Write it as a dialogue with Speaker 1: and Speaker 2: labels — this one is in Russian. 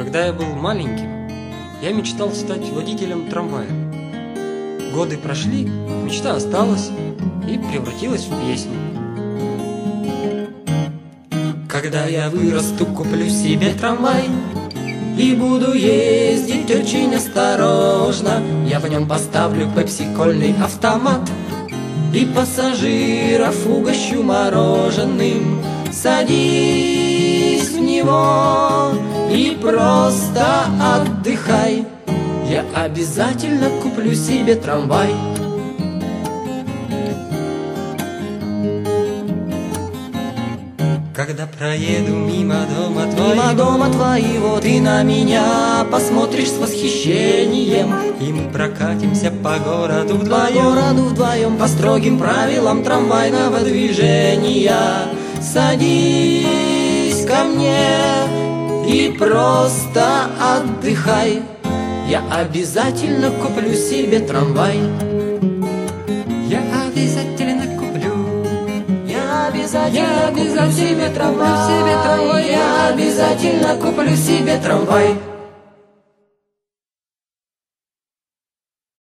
Speaker 1: Когда я был маленьким, я мечтал стать водителем трамвая. Годы прошли, мечта осталась и превратилась в песню.
Speaker 2: Когда я вырасту, куплю себе трамвай и буду ездить очень осторожно. Я в нем поставлю пепси-кольный автомат и пассажиров угощу мороженым. Садись в него и просто отдыхай. Я обязательно куплю себе трамвай.
Speaker 1: Когда проеду мимо дома
Speaker 2: твоего, ты на меня посмотришь с восхищением,
Speaker 1: и мы прокатимся по городу
Speaker 2: вдвоем по строгим правилам трамвайного движения. Садись ко мне и просто отдыхай. Я обязательно куплю себе трамвай.
Speaker 1: Я обязательно куплю.
Speaker 2: Я обязательно куплю себе трамвай. Я обязательно куплю себе трамвай.